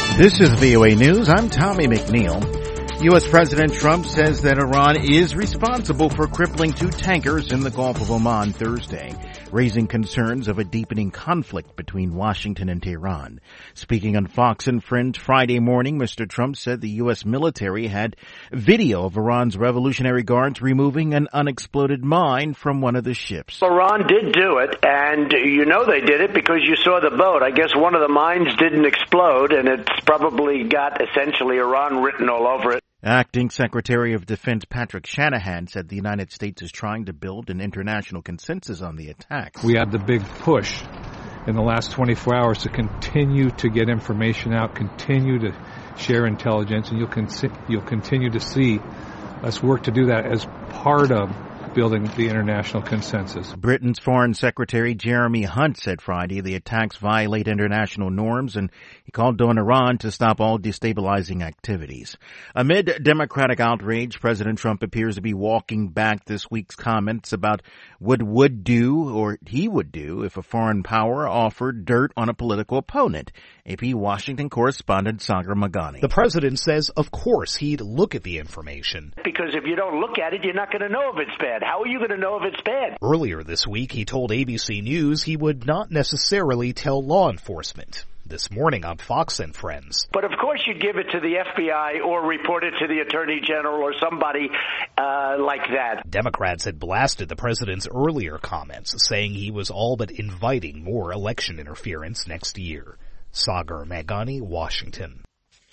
This is VOA News. I'm Tommy McNeil. U.S. President Trump says that Iran is responsible for crippling 2 tankers in the Gulf of Oman Thursday, raising concerns of a deepening conflict between Washington and Tehran. Speaking on Fox and Friends Friday morning, Mr. Trump said the U.S. military had video of Iran's Revolutionary Guards removing an unexploded mine from one of the ships. Iran did do it, and you know they did it because you saw the boat. I guess one of the mines didn't explode, and it's probably got essentially Iran written all over it. Acting Secretary of Defense Patrick Shanahan said the United States is trying to build an international consensus on the attack. We had the big push in the last 24 hours to continue to get information out, continue to share intelligence, and you'll continue to see us work to do that as part of building the international consensus. Britain's Foreign Secretary Jeremy Hunt said Friday the attacks violate international norms, and he called on Iran to stop all destabilizing activities. Amid Democratic outrage, President Trump appears to be walking back this week's comments about what he would do if a foreign power offered dirt on a political opponent. AP Washington correspondent Sagar Meghani. The president says, of course, he'd look at the information. Because if you don't look at it, you're not going to know if it's bad. How are you going to know if it's bad? Earlier this week, he told ABC News he would not necessarily tell law enforcement. This morning on Fox and Friends. But of course you give it to the FBI or report it to the Attorney General or somebody like that. Democrats had blasted the president's earlier comments, saying he was all but inviting more election interference next year. Sagar Meghani, Washington.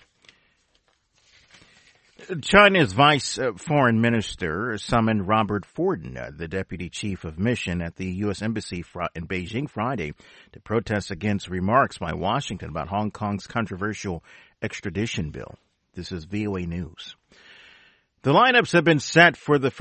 China's vice foreign minister summoned Robert Forden, the deputy chief of mission at the U.S. Embassy in Beijing Friday, to protest against remarks by Washington about Hong Kong's controversial extradition bill. This is VOA News. The lineups have been set for the